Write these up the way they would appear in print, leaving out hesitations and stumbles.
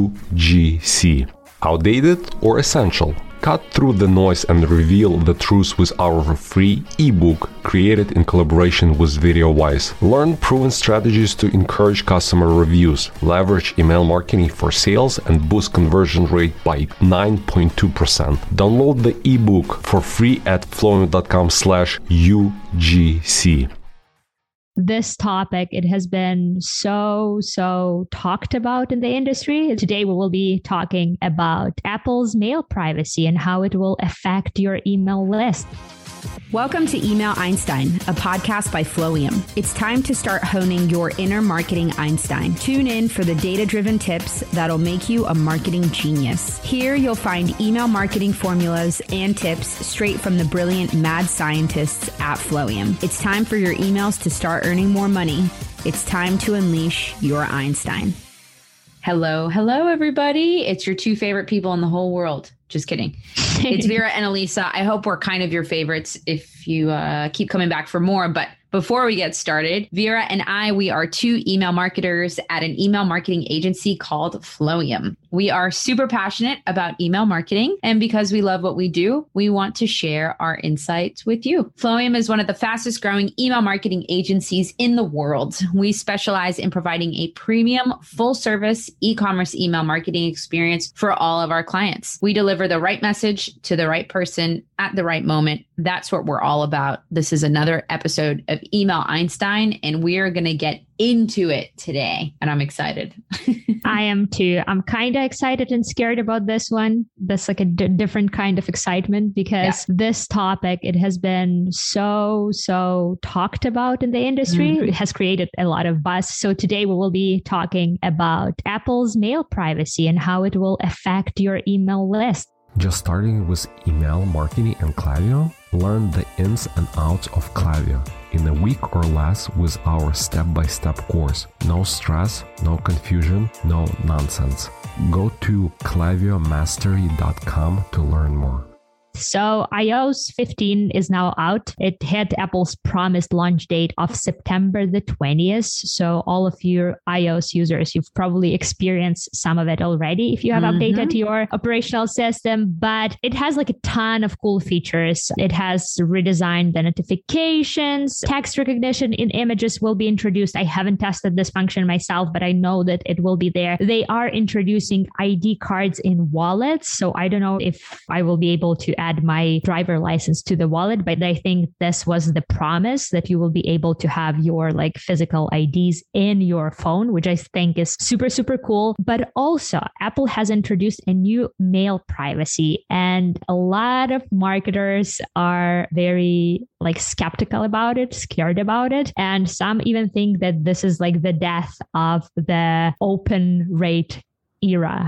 UGC. Outdated or essential? Cut through the noise and reveal the truth with our free ebook created in collaboration with VideoWise. Learn proven strategies to encourage customer reviews, leverage email marketing for sales, and boost conversion rate by 9.2%. Download the ebook for free at flowium.com/UGC. This topic, it has been so talked about in the industry. Today, we will be talking about Apple's mail privacy and how it will affect your email list. Welcome to Email Einstein, a podcast by Flowium. It's time to start honing your inner marketing Einstein. Tune in for the data-driven tips that'll make you a marketing genius. Here, you'll find email marketing formulas and tips straight from the brilliant mad scientists at Flowium. It's time for your emails to start earning more money. It's time to unleash your Einstein. Hello, everybody. It's your two favorite people in the whole world. Just kidding. It's Vera and Elisa. I hope we're kind of your favorites if you keep coming back for more. But before we get started, Vera and we are two email marketers at an email marketing agency called Flowium. We are super passionate about email marketing. And because we love what we do, we want to share our insights with you. Flowium is one of the fastest growing email marketing agencies in the world. We specialize in providing a premium, full service e-commerce email marketing experience for all of our clients. We deliver the right message to the right person at the right moment. That's what we're all about. This is another episode of Email Einstein, and we're going to get into it today. And I'm excited. I am too. I'm kind of excited and scared about this one. That's like a different kind of excitement because this topic, it has been so talked about in the industry. It has created a lot of buzz. So today we will be talking about Apple's mail privacy and how it will affect your email list. Just starting with email marketing and Klaviyo? Learn the ins and outs of Klaviyo in a week or less with our step-by-step course. No stress, no confusion, no nonsense. Go to klaviyomastery.com to learn more. So iOS 15 is now out. It hit Apple's promised launch date of September the 20th. So all of your iOS users, you've probably experienced some of it already if you have updated your operational system. But it has like a ton of cool features. It has redesigned the notifications. Text recognition in images will be introduced. I haven't tested this function myself, but I know that it will be there. They are introducing ID cards in wallets. So I don't know if I will be able to add my driver license to the wallet, but I think this was the promise that you will be able to have your like physical IDs in your phone, which I think is super cool. But also Apple has introduced a new mail privacy, and a lot of marketers are very like skeptical about it, scared about it. And some even think that this is like the death of the open rate era.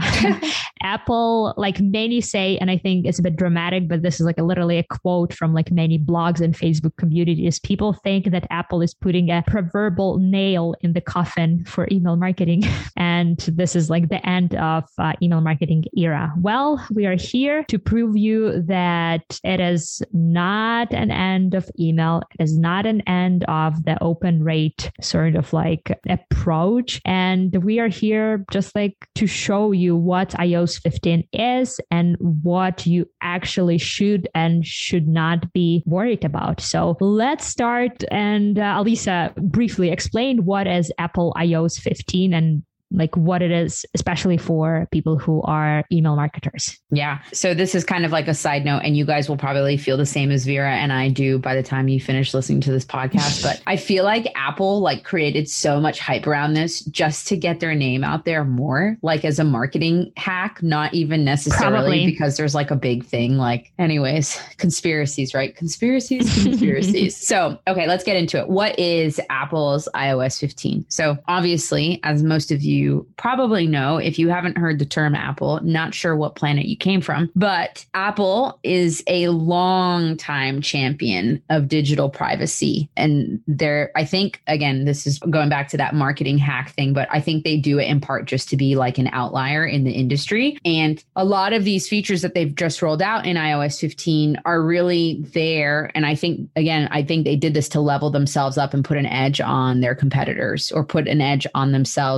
Apple, like many say, and I think it's a bit dramatic, but this is like literally a quote from like many blogs and Facebook communities. People think that Apple is putting a proverbial nail in the coffin for email marketing. And this is like the end of email marketing era. Well, we are here to prove you that it is not an end of email. It is not an end of the open rate sort of like approach. And we are here just like to show you what iOS 15 is and what you actually should and should not be worried about. So let's start. And Elisa, briefly explain what is Apple iOS 15 and like what it is, especially for people who are email marketers. Yeah. So this is kind of like a side note, and you guys will probably feel the same as Vera and I do by the time you finish listening to this podcast. But I feel like Apple like created so much hype around this just to get their name out there more, like as a marketing hack, not even necessarily because there's like a big thing. Like, anyways, conspiracies, right? Conspiracies. So, okay, let's get into it. What is Apple's iOS 15? So obviously, as most of you probably know, if you haven't heard the term Apple, not sure what planet you came from, but Apple is a long time champion of digital privacy. And I think, again, this is going back to that marketing hack thing, but I think they do it in part just to be like an outlier in the industry. And a lot of these features that they've just rolled out in iOS 15 are really there. And I think they did this to level themselves up and put an edge on their competitors, or put an edge on themselves against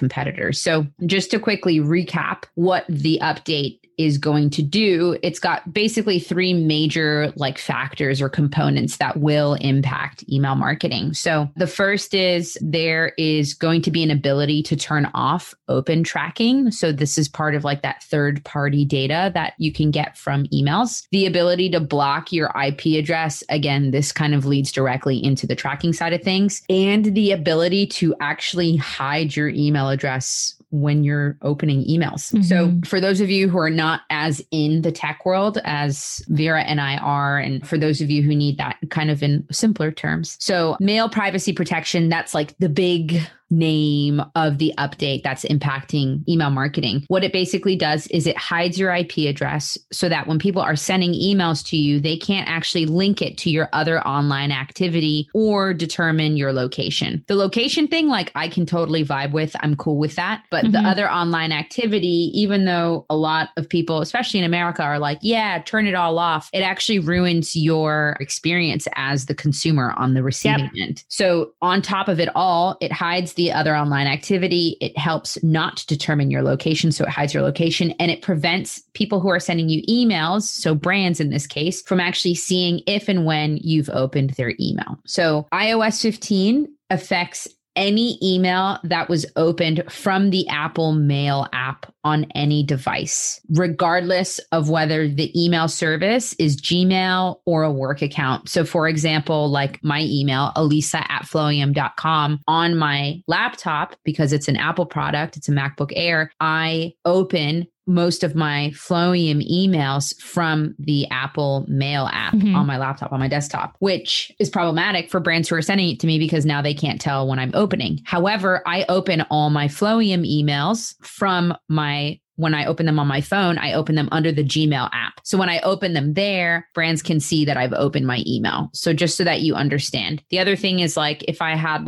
competitors. So just to quickly recap what the update is going to do, it's got basically three major factors or components that will impact email marketing. So the first is there is going to be an ability to turn off open tracking. So this is part of that third party data that you can get from emails. The ability to block your IP address. Again, this kind of leads directly into the tracking side of things, and the ability to actually hide your email address when you're opening emails. Mm-hmm. So for those of you who are not as in the tech world as Vera and I are, and for those of you who need that kind of in simpler terms. So mail privacy protection, that's the big name of the update that's impacting email marketing. What it basically does is it hides your IP address so that when people are sending emails to you, they can't actually link it to your other online activity or determine your location. The location thing, I can totally vibe with. I'm cool with that. But the other online activity, even though a lot of people, especially in America, are yeah, turn it all off, it actually ruins your experience as the consumer on the receiving end. So on top of it all, it hides the other online activity. It helps not determine your location. So it hides your location, and it prevents people who are sending you emails, so brands in this case, from actually seeing if and when you've opened their email. So iOS 15 affects any email that was opened from the Apple Mail app on any device, regardless of whether the email service is Gmail or a work account. So for example, my email, elisa@flowium.com, on my laptop, because it's an Apple product, it's a MacBook Air, I open most of my Flowium emails from the Apple Mail app on my laptop, on my desktop, which is problematic for brands who are sending it to me because now they can't tell when I'm opening. However, I open all my Flowium emails from when I open them on my phone, I open them under the Gmail app. So when I open them there, brands can see that I've opened my email. So just so that you understand. The other thing is if I had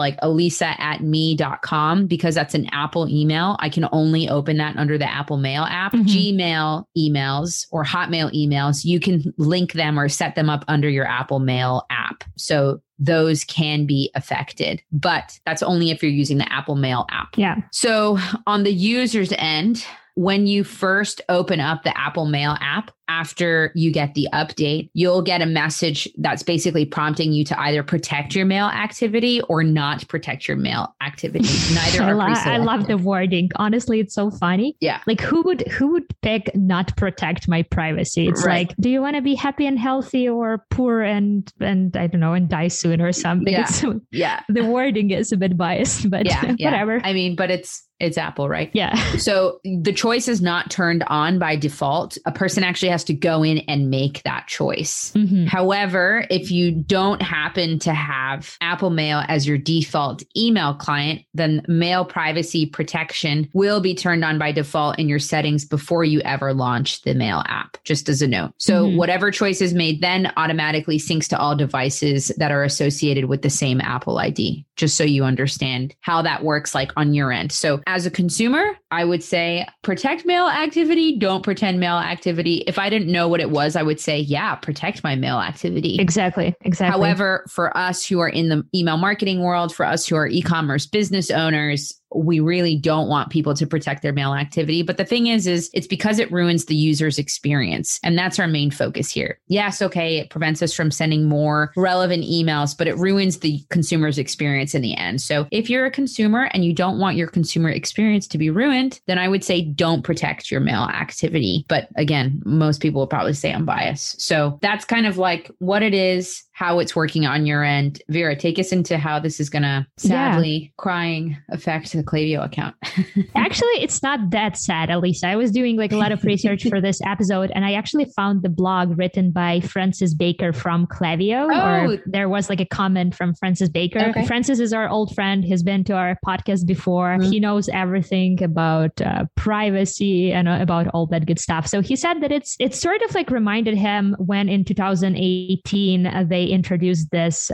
elisa@me.com, because that's an Apple email, I can only open that under the Apple Mail app. Gmail emails or Hotmail emails, you can link them or set them up under your Apple Mail app. So those can be affected, but that's only if you're using the Apple Mail app. Yeah. So on the user's end, when you first open up the Apple Mail app, after you get the update, you'll get a message that's basically prompting you to either protect your mail activity or not protect your mail activity. Neither are pre-selected. I love the wording. Honestly, it's so funny. Yeah. Who would pick not protect my privacy? It's right. Do you want to be happy and healthy or poor and I don't know, and die soon or something? Yeah. The wording is a bit biased, but whatever. I mean, but it's Apple, right? Yeah. So the choice is not turned on by default. A person actually has to go in and make that choice. However, if you don't happen to have Apple Mail as your default email client, then mail privacy protection will be turned on by default in your settings before you ever launch the Mail app, just as a note. So whatever choice is made then automatically syncs to all devices that are associated with the same Apple ID, just so you understand how that works on your end. So as a consumer, I would say protect mail activity, don't pretend mail activity. If I didn't know what it was, I would say, protect my mail activity. Exactly. However, for us who are in the email marketing world, for us who are e-commerce business owners, we really don't want people to protect their mail activity. But the thing is it's because it ruins the user's experience. And that's our main focus here. Yes, okay, it prevents us from sending more relevant emails, but it ruins the consumer's experience in the end. So if you're a consumer and you don't want your consumer experience to be ruined, then I would say don't protect your mail activity. But again, most people will probably say I'm biased. So that's kind of what it is, how it's working on your end. Vera, take us into how this is going to sadly crying affect the Klaviyo account. Actually, it's not that sad, Elisa. I was doing a lot of research for this episode, and I actually found the blog written by Francis Baker from Klaviyo. Or there was a comment from Francis Baker. Okay. Francis is our old friend. He's been to our podcast before. He knows everything about privacy and about all that good stuff. So he said that it's sort of reminded him when in 2018 they they introduced this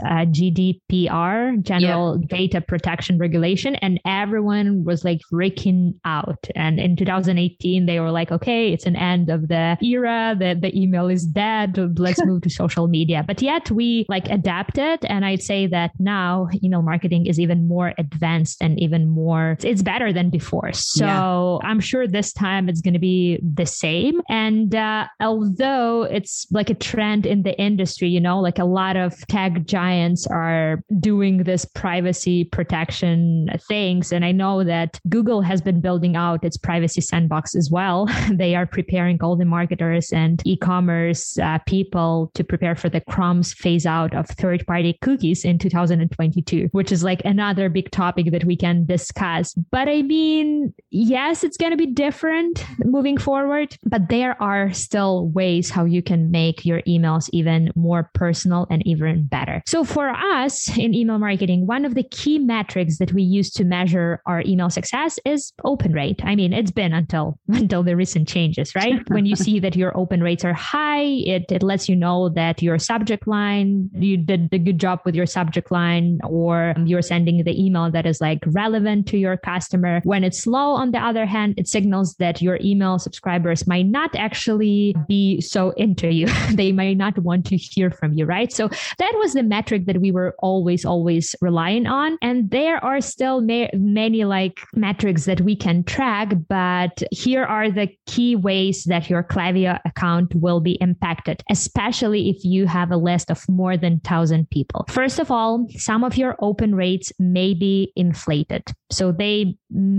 GDPR, General Data Protection Regulation, and everyone was like freaking out. And in 2018, they were like, okay, it's an end of the era, the email is dead, let's move to social media. But yet we like adapted. And I'd say that now email marketing is even more advanced and even more, it's better than before. So I'm sure this time it's going to be the same. And although it's like a trend in the industry, you know, like a lot of tech giants are doing this privacy protection things. And I know that Google has been building out its privacy sandbox as well. They are preparing all the marketers and e-commerce people to prepare for the Chrome's phase out of third-party cookies in 2022, which is like another big topic that we can discuss. But I mean, yes, it's going to be different moving forward, but there are still ways how you can make your emails even more personal and even better. So for us in email marketing, one of the key metrics that we use to measure our email success is open rate. I mean, it's been until the recent changes, right? When you see that your open rates are high, it lets you know that your subject line, you did a good job with your subject line, or you're sending the email that is like relevant to your customer. When it's low, on the other hand, it signals that your email subscribers might not actually be so into you. They might not want to hear from you, right? So that was the metric that we were always relying on. And there are still many like metrics that we can track, but here are the key ways that your Klaviyo account will be impacted, especially if you have a list of more than 1,000 people. First of all, some of your open rates may be inflated. So they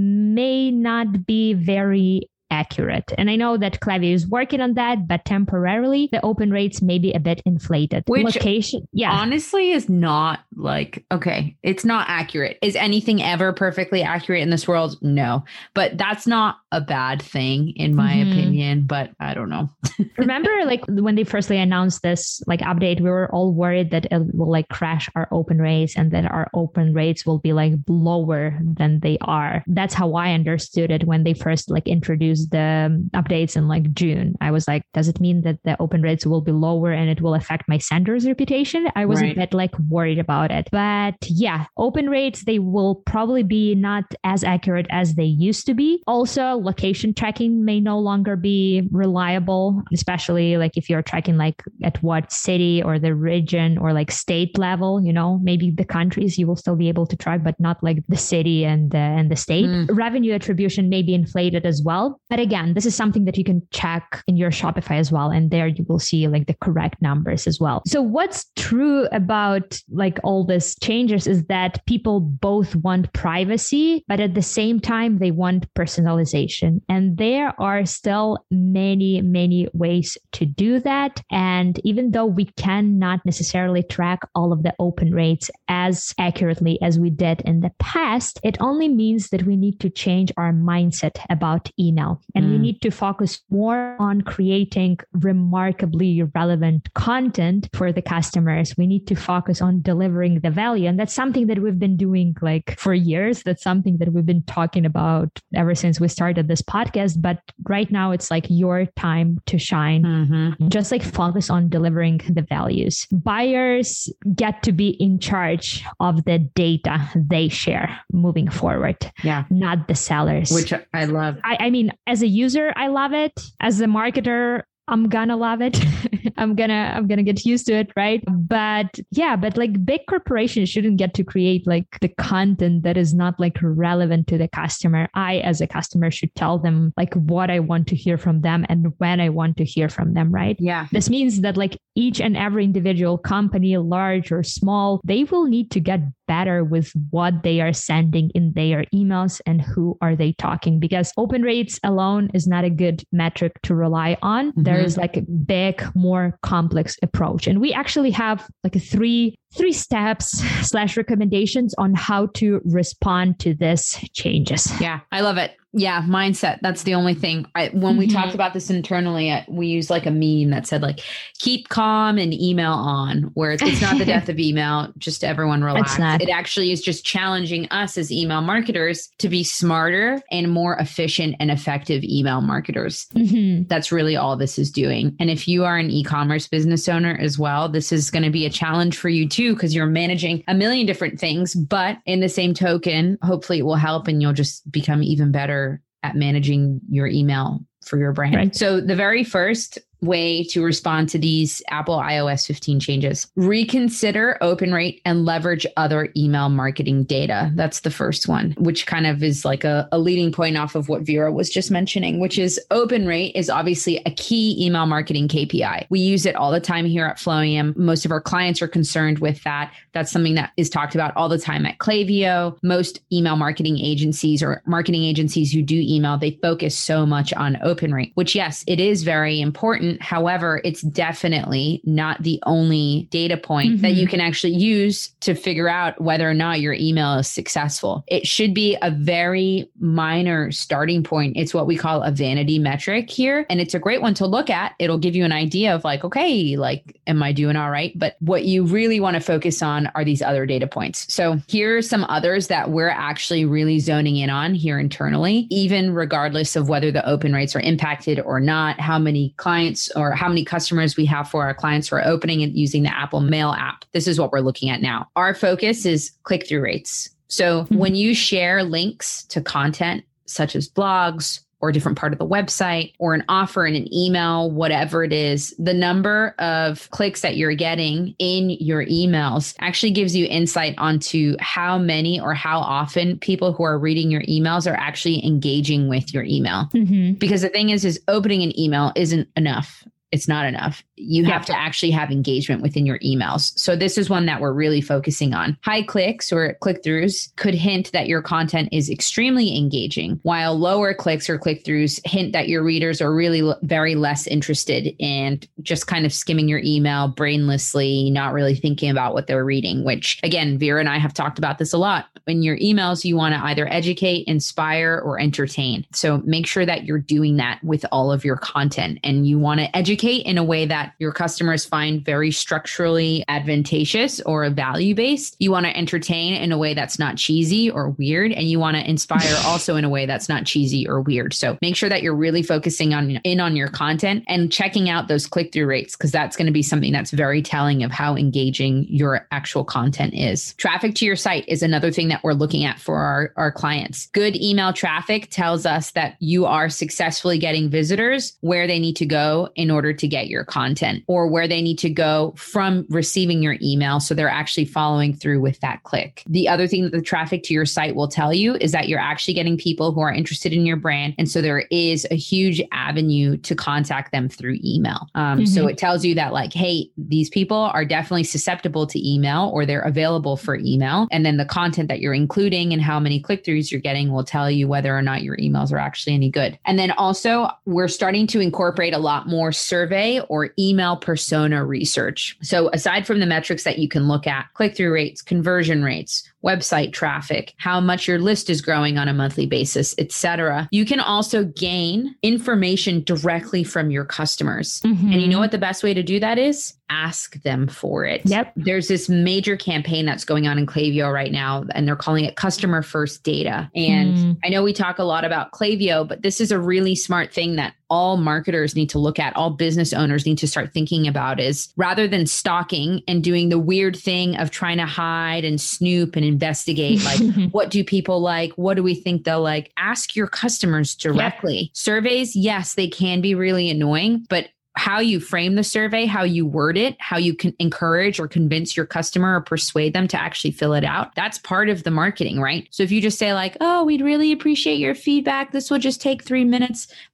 may not be very accurate. And I know that Klaviyo is working on that, but temporarily the open rates may be a bit inflated. Which honestly is not like, okay, it's not accurate. Is anything ever perfectly accurate in this world? No, but that's not a bad thing in my opinion, but I don't know. Remember like when they firstly announced this like update, we were all worried that it will like crash our open rates and that our open rates will be like lower than they are. That's how I understood it when they first like introduced the updates in like June. I was like, does it mean that the open rates will be lower and it will affect my sender's reputation? I was a bit like worried about it. But yeah, open rates, they will probably be not as accurate as they used to be. Also, location tracking may no longer be reliable, especially like if you're tracking like at what city or the region or like state level, you know, maybe the countries you will still be able to track, but not like the city and the state. Revenue attribution may be inflated as well. But again, this is something that you can check in your Shopify as well. And there you will see like the correct numbers as well. So what's true about like all these changes is that people both want privacy, but at the same time, they want personalization. And there are still many ways to do that. And even though we cannot necessarily track all of the open rates as accurately as we did in the past, it only means that we need to change our mindset about email. And we need to focus more on creating remarkably relevant content for the customers. We need to focus on delivering the value. And that's something that we've been doing like for years. That's something that we've been talking about ever since we started this podcast. But right now it's like your time to shine. Just like focus on delivering the values. Buyers get to be in charge of the data they share moving forward. Yeah. Not the sellers. Which I love. I mean, as a user, I love it. As a marketer, I'm gonna love it. I'm gonna get used to it, right? But yeah, but like big corporations shouldn't get to create like the content that is not like relevant to the customer. I, as a customer, should tell them like what I want to hear from them and when I want to hear from them, right? Yeah. This means that like each and every individual company, large or small, they will need to get better with what they are sending in their emails and who are they talking, because open rates alone is not a good metric to rely on. There is like a big, more complex approach. And we actually have like a three steps / recommendations on how to respond to this changes. Yeah, I love it. Yeah, mindset. That's the only thing. When we talked about this internally, we used like a meme that said like, keep calm and email on, where it's not the death of email, just everyone relax. It actually is just challenging us as email marketers to be smarter and more efficient and effective email marketers. That's really all this is doing. And if you are an e-commerce business owner as well, this is going to be a challenge for you too, because you're managing a million different things. But in the same token, hopefully it will help and you'll just become even better at managing your email for your brand. Right. So the very first way to respond to these Apple iOS 15 changes, reconsider open rate and leverage other email marketing data. That's the first one, which kind of is like a leading point off of what Vera was just mentioning, which is open rate is obviously a key email marketing KPI. We use it all the time here at Flowium. Most of our clients are concerned with that. That's something that is talked about all the time at Klaviyo. Most email marketing agencies or marketing agencies who do email, they focus so much on open rate, which yes, it is very important. However, it's definitely not the only data point that you can actually use to figure out whether or not your email is successful. It should be a very minor starting point. It's what we call a vanity metric here. And it's a great one to look at. It'll give you an idea of like, okay, like, am I doing all right? But what you really want to focus on are these other data points. So here are some others that we're actually really zoning in on here internally, even regardless of whether the open rates are impacted or not, how many clients or how many customers we have for our clients who are opening and using the Apple Mail app. This is what we're looking at now. Our focus is click-through rates. So when you share links to content such as blogs or a different part of the website or an offer in an email, whatever it is, the number of clicks that you're getting in your emails actually gives you insight onto how many or how often people who are reading your emails are actually engaging with your email. Because the thing is opening an email isn't enough. It's not enough. You have to actually have engagement within your emails. So this is one that we're really focusing on. High clicks or click-throughs could hint that your content is extremely engaging, while lower clicks or click-throughs hint that your readers are really very less interested and just kind of skimming your email brainlessly, not really thinking about what they're reading, which again, Vera and I have talked about this a lot. In your emails, you want to either educate, inspire, or entertain. So make sure that you're doing that with all of your content, and you want to educate in a way that your customers find very structurally advantageous or value-based. You want to entertain in a way that's not cheesy or weird, and you want to inspire also in a way that's not cheesy or weird. So make sure that you're really focusing on your content and checking out those click-through rates, because that's going to be something that's very telling of how engaging your actual content is. Traffic to your site is another thing that we're looking at for our clients. Good email traffic tells us that you are successfully getting visitors where they need to go in order to get your content, or where they need to go from receiving your email, so they're actually following through with that click. The other thing that the traffic to your site will tell you is that you're actually getting people who are interested in your brand. And so there is a huge avenue to contact them through email. So it tells you that like, hey, these people are definitely susceptible to email, or they're available for email. And then the content that you're including and how many click-throughs you're getting will tell you whether or not your emails are actually any good. And then also we're starting to incorporate a lot more survey or email persona research. So aside from the metrics that you can look at, click-through rates, conversion rates, website traffic, how much your list is growing on a monthly basis, etc., you can also gain information directly from your customers. And you know what the best way to do that is? Ask them for it. There's this major campaign that's going on in Klaviyo right now, and they're calling it customer first data. And I know we talk a lot about Klaviyo, but this is a really smart thing that all marketers need to look at, all business owners need to start thinking about, is rather than stalking and doing the weird thing of trying to hide and snoop and investigate, like, what do people like? What do we think they'll like? Ask your customers directly. Surveys, yes, they can be really annoying, but how you frame the survey, how you word it, how you can encourage or convince your customer or persuade them to actually fill it out, that's part of the marketing, right? So if you just say like, oh, we'd really appreciate your feedback, this will just take 3 minutes.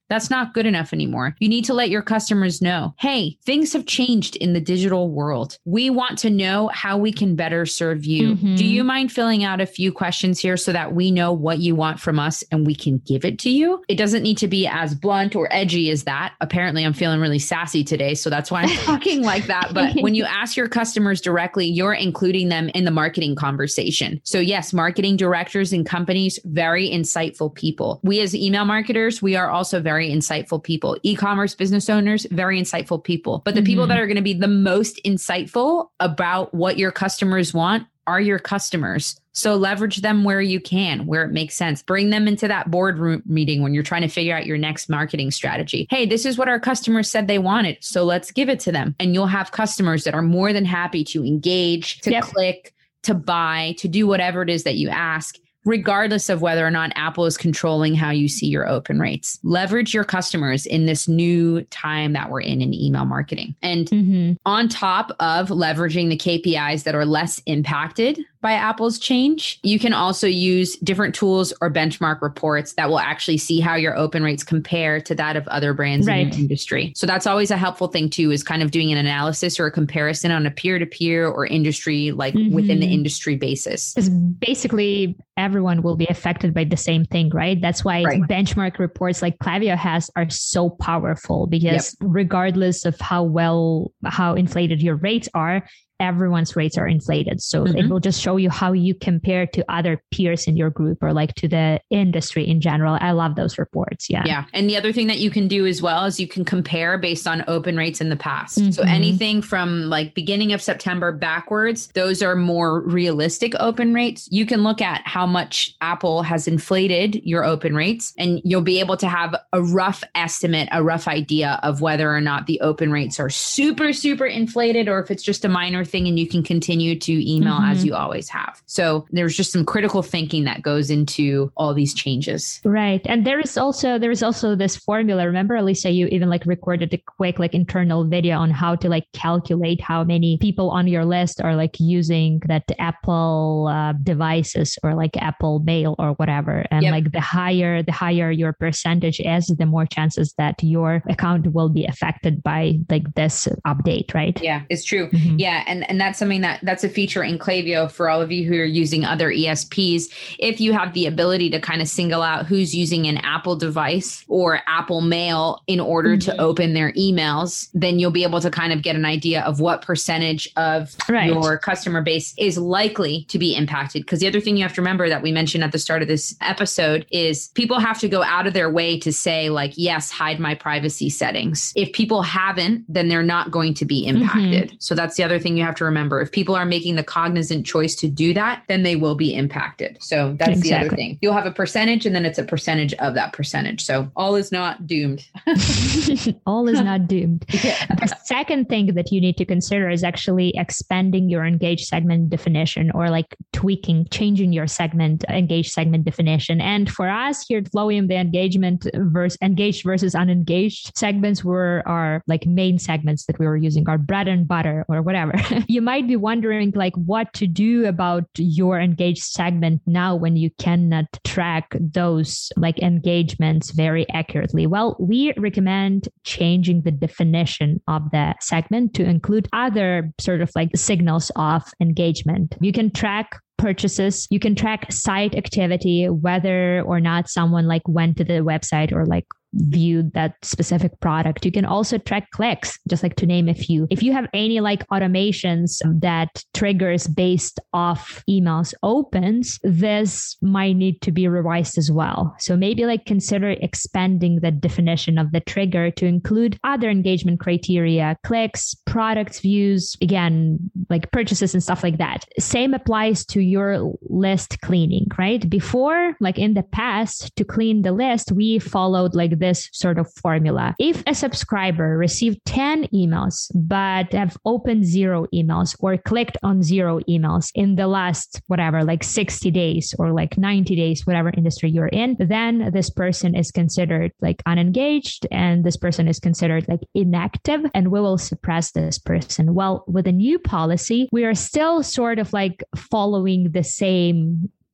That's not good enough anymore. You need to let your customers know, hey, things have changed in the digital world. We want to know how we can better serve you. Do you mind filling out a few questions here so that we know what you want from us and we can give it to you? It doesn't need to be as blunt or edgy as that. Apparently, I'm feeling really sassy today, so that's why I'm talking like that. But when you ask your customers directly, you're including them in the marketing conversation. So yes, marketing directors and companies, very insightful people. We as email marketers, we are also very insightful people. E-commerce business owners, very insightful people. But the people that are going to be the most insightful about what your customers want are your customers. So leverage them where you can, where it makes sense. Bring them into that boardroom meeting when you're trying to figure out your next marketing strategy. Hey, this is what our customers said they wanted, so let's give it to them. And you'll have customers that are more than happy to engage, to click, to buy, to do whatever it is that you ask, regardless of whether or not Apple is controlling how you see your open rates. Leverage your customers in this new time that we're in email marketing. And on top of leveraging the KPIs that are less impacted by Apple's change, you can also use different tools or benchmark reports that will actually see how your open rates compare to that of other brands in your industry. So that's always a helpful thing too, is kind of doing an analysis or a comparison on a peer-to-peer or industry, like within the industry basis. Because basically everyone will be affected by the same thing, right? That's why benchmark reports like Klaviyo has are so powerful, because regardless of how inflated your rates are, everyone's rates are inflated. So it will just show you how you compare to other peers in your group or like to the industry in general. I love those reports. Yeah. And the other thing that you can do as well is you can compare based on open rates in the past. So anything from like beginning of September backwards, those are more realistic open rates. You can look at how much Apple has inflated your open rates, and you'll be able to have a rough estimate, a rough idea of whether or not the open rates are super, super inflated, or if it's just a minor thing and you can continue to email as you always have. So there's just some critical thinking that goes into all these changes. Right. And there is also this formula. Remember, Alisa, you even like recorded a quick like internal video on how to like calculate how many people on your list are like using that Apple devices or like Apple Mail or whatever. And like the higher your percentage is, the more chances that your account will be affected by like this update, right? Yeah, it's true. Yeah. And that's something that's a feature in Klaviyo for all of you who are using other ESPs. If you have the ability to kind of single out who's using an Apple device or Apple Mail in order to open their emails, then you'll be able to kind of get an idea of what percentage of your customer base is likely to be impacted. Because the other thing you have to remember that we mentioned at the start of this episode is people have to go out of their way to say like, yes, hide my privacy settings. If people haven't, then they're not going to be impacted. So that's the other thing you have to remember. If people are making the cognizant choice to do that, then they will be impacted. So that's the other thing. You'll have a percentage, and then it's a percentage of that percentage. So all is not doomed. All is not doomed. The second thing that you need to consider is actually expanding your engaged segment definition, or like changing your engaged segment definition. And for us here at Flowium, the engaged versus unengaged segments were our like main segments that we were using, our bread and butter or whatever. You might be wondering like what to do about your engaged segment now when you cannot track those like engagements very accurately. Well, we recommend changing the definition of the segment to include other sort of like signals of engagement. You can track purchases, you can track site activity, whether or not someone like went to the website or like viewed that specific product. You can also track clicks, just like to name a few. If you have any like automations that triggers based off emails opens, this might need to be revised as well. So maybe like consider expanding the definition of the trigger to include other engagement criteria, clicks, products views, again, like purchases and stuff like that. Same applies to your list cleaning, right? Before, like in the past, to clean the list, we followed like this sort of formula. If a subscriber received 10 emails, but have opened 0 emails or clicked on 0 emails in the last, whatever, like 60 days or like 90 days, whatever industry you're in, then this person is considered like unengaged and this person is considered like inactive, and we will suppress this person. Well, with a new policy, we are still sort of like following the same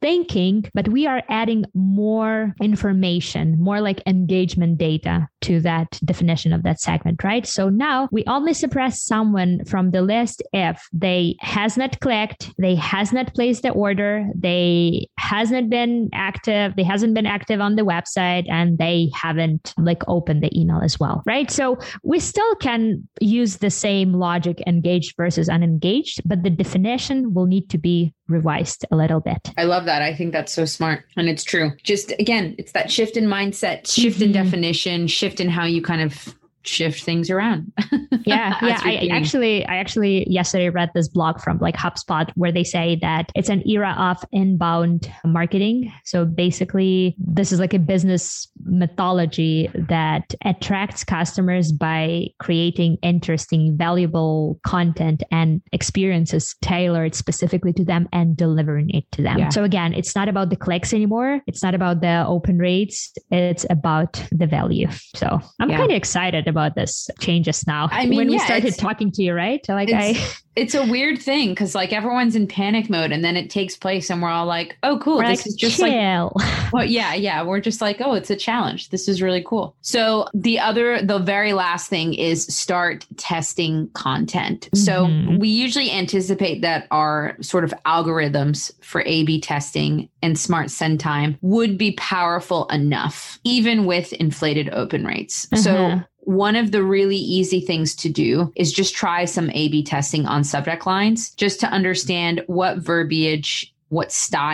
thinking, but we are adding more information, more like engagement data to that definition of that segment, right? So now we only suppress someone from the list if they has not clicked, they has not placed the order, they hasn't been active, they hasn't been active on the website, and they haven't like opened the email as well, right? So we still can use the same logic, engaged versus unengaged, but the definition will need to be revised a little bit. I love that. I think that's so smart. And it's true. Just again, it's that shift in mindset, shift in definition, shift in how you kind of shift things around. Yeah. I actually yesterday read this blog from like HubSpot where they say that it's an era of inbound marketing. So basically this is like a business methodology that attracts customers by creating interesting, valuable content and experiences tailored specifically to them and delivering it to them. Yeah. So again, it's not about the clicks anymore. It's not about the open rates. It's about the value. So I'm kind of excited about this changes now. I mean, when we started talking to you, right? Like it's a weird thing because like everyone's in panic mode and then it takes place and we're all like, oh, cool. This is just chill. Like, well, yeah. We're just like, oh, it's a challenge. This is really cool. So the very last thing is start testing content. So we usually anticipate that our sort of algorithms for A/B testing and smart send time would be powerful enough, even with inflated open rates. So one of the really easy things to do is just try some A/B testing on subject lines, just to understand what verbiage, what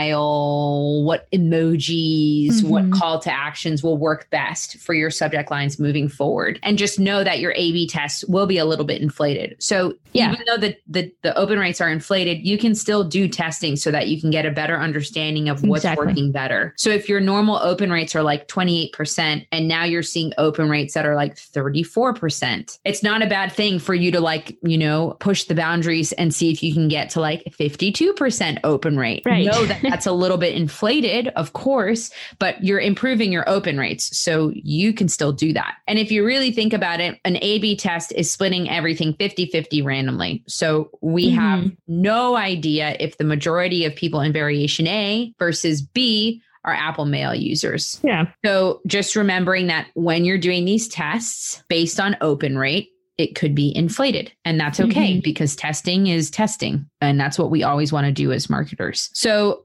style, what emojis, what call to actions will work best for your subject lines moving forward. And just know that your A/B tests will be a little bit inflated. So even though the open rates are inflated, you can still do testing so that you can get a better understanding of what's working better. So if your normal open rates are like 28% and now you're seeing open rates that are like 34%, it's not a bad thing for you to like, push the boundaries and see if you can get to like 52% open rate. Right. Know that that's a little bit inflated, of course, but you're improving your open rates. So you can still do that. And if you really think about it, an A/B test is splitting everything 50-50 randomly. So we have no idea if the majority of people in variation A versus B are Apple Mail users. Yeah. So just remembering that when you're doing these tests based on open rate, it could be inflated. And that's okay because testing is testing. And that's what we always want to do as marketers. So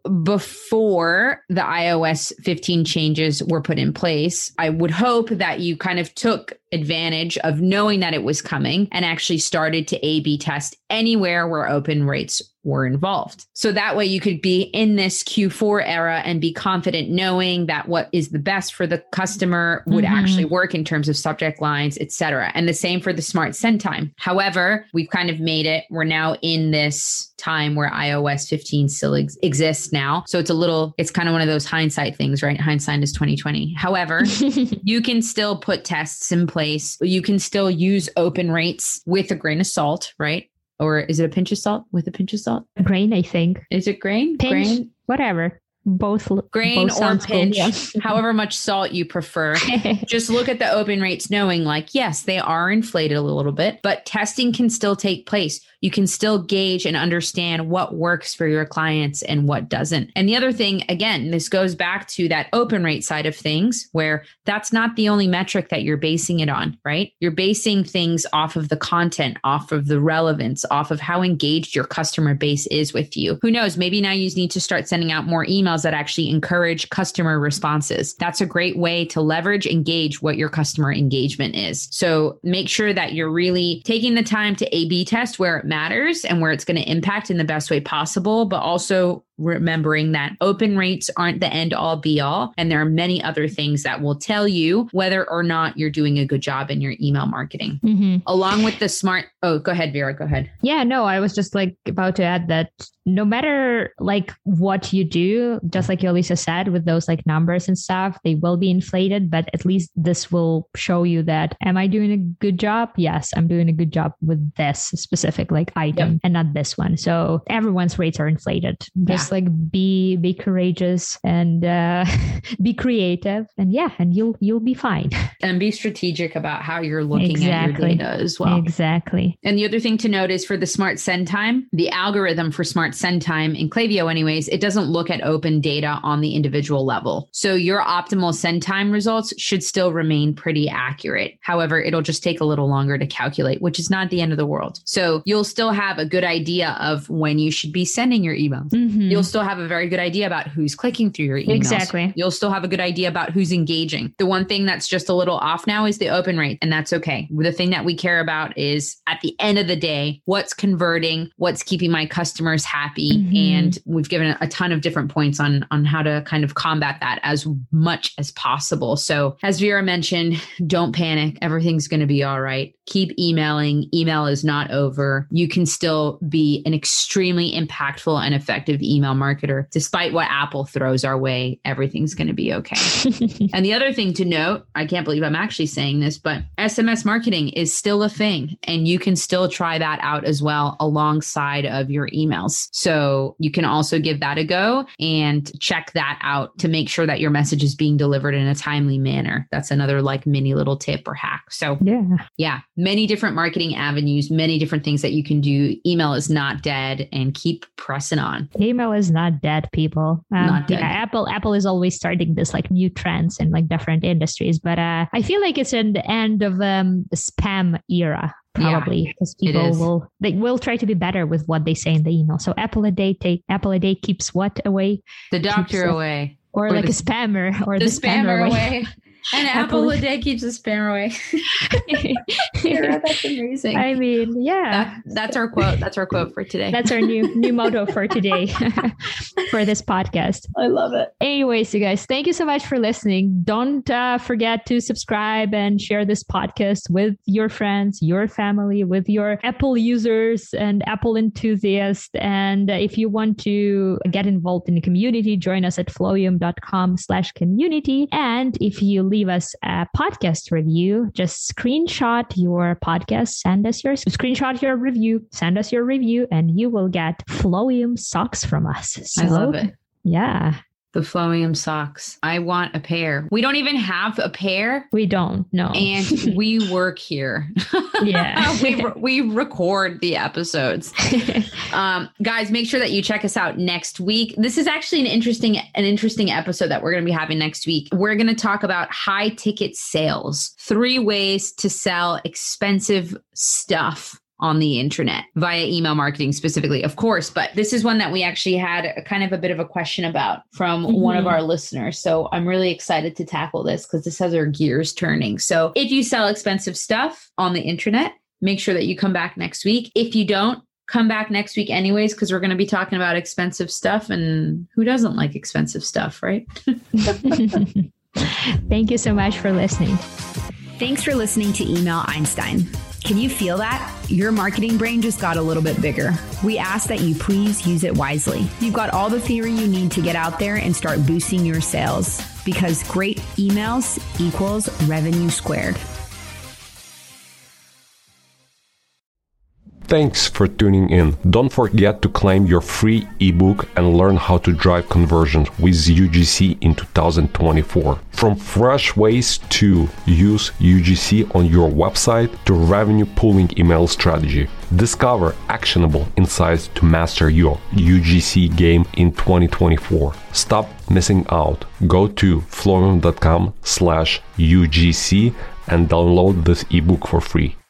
before the iOS 15 changes were put in place, I would hope that you kind of took advantage of knowing that it was coming and actually started to A/B test anywhere where open rates were involved. So that way you could be in this Q4 era and be confident knowing that what is the best for the customer would actually work in terms of subject lines, et cetera. And the same for the smart send time. However, we've kind of made it, we're now in this time where iOS 15 still exists now. So it's kind of one of those hindsight things, right? Hindsight is 2020. However, you can still put tests in place. You can still use open rates with a grain of salt, right? Or is it a pinch of salt? With a pinch of salt? Grain, I think. Is it grain? Pinch, grain? Whatever. Both grain both or pinch, cool, however much salt you prefer. Just look at the open rates knowing like, yes, they are inflated a little bit, but testing can still take place. You can still gauge and understand what works for your clients and what doesn't. And the other thing, again, this goes back to that open rate side of things where that's not the only metric that you're basing it on, right? You're basing things off of the content, off of the relevance, off of how engaged your customer base is with you. Who knows? Maybe now you need to start sending out more emails that actually encourage customer responses. That's a great way to leverage, engage what your customer engagement is. So make sure that you're really taking the time to A/B test where it matters and where it's going to impact in the best way possible, but also remembering that open rates aren't the end all be all. And there are many other things that will tell you whether or not you're doing a good job in your email marketing. Along with the smart, go ahead, Vera, go ahead. Yeah, no, I was just like about to add that no matter like what you do, just like Yolisa said, with those like numbers and stuff, they will be inflated, but at least this will show you that, am I doing a good job? Yes, I'm doing a good job with this specific like item and not this one. So everyone's rates are inflated. Just Just like be courageous and be creative, and you'll be fine. And be strategic about how you're looking at your data as well. Exactly. And the other thing to note is for the Smart Send Time, the algorithm for Smart Send Time in Klaviyo anyways, it doesn't look at open data on the individual level. So your optimal send time results should still remain pretty accurate. However, it'll just take a little longer to calculate, which is not the end of the world. So you'll still have a good idea of when you should be sending your email. Mm-hmm. You'll still have a very good idea about who's clicking through your emails. Exactly. You'll still have a good idea about who's engaging. The one thing that's just a little off now is the open rate, and that's okay. The thing that we care about is at the end of the day, what's converting, what's keeping my customers happy. Mm-hmm. And we've given a ton of different points on how to kind of combat that as much as possible. So as Vera mentioned, don't panic. Everything's going to be all right. Keep emailing. Email is not over. You can still be an extremely impactful and effective email marketer. Despite what Apple throws our way, everything's going to be okay. And the other thing to note, I can't believe I'm actually saying this, but SMS marketing is still a thing, and you can still try that out as well alongside of your emails. So you can also give that a go and check that out to make sure that your message is being delivered in a timely manner. That's another like mini little tip or hack. So yeah, many different marketing avenues, many different things that you can do. Email is not dead, and keep pressing on. Email is not dead, people. Not dead. Yeah, Apple is always starting this like new trends in like different industries, but I feel like it's in the end of the spam era. Probably because people will try to be better with what they say in the email. So Apple a day keeps what away? The doctor away. Or like a spammer, or the spammer away. An apple a day keeps the spammer away. Yeah, that's amazing. I mean, yeah. That's our quote. That's our quote for today. That's our new motto for today for this podcast. I love it. Anyways, you guys, thank you so much for listening. Don't forget to subscribe and share this podcast with your friends, your family, with your Apple users and Apple enthusiasts. And if you want to get involved in the community, join us at flowium.com/community. And if you leave us a podcast review, just screenshot your podcast, send us your review, and you will get Flowium socks from us. So, I love it. Yeah. The Flowium socks. I want a pair. We don't even have a pair. We don't, no. And we work here. Yeah. we record the episodes. Guys, make sure that you check us out next week. This is actually an interesting episode that we're going to be having next week. We're going to talk about high ticket sales, 3 ways to sell expensive stuff on the internet via email marketing specifically, of course. But this is one that we actually had a kind of a bit of a question about from one of our listeners. So I'm really excited to tackle this because this has our gears turning. So if you sell expensive stuff on the internet, make sure that you come back next week. If you don't, come back next week anyways, because we're going to be talking about expensive stuff, and who doesn't like expensive stuff, right? Thank you so much for listening. Thanks for listening to Email Einstein. Can you feel that? Your marketing brain just got a little bit bigger. We ask that you please use it wisely. You've got all the theory you need to get out there and start boosting your sales, because great emails equals revenue squared. Thanks for tuning in. Don't forget to claim your free ebook and learn how to drive conversions with UGC in 2024. From fresh ways to use UGC on your website to revenue pooling email strategy. Discover actionable insights to master your UGC game in 2024. Stop missing out. Go to flowium.com/UGC and download this ebook for free.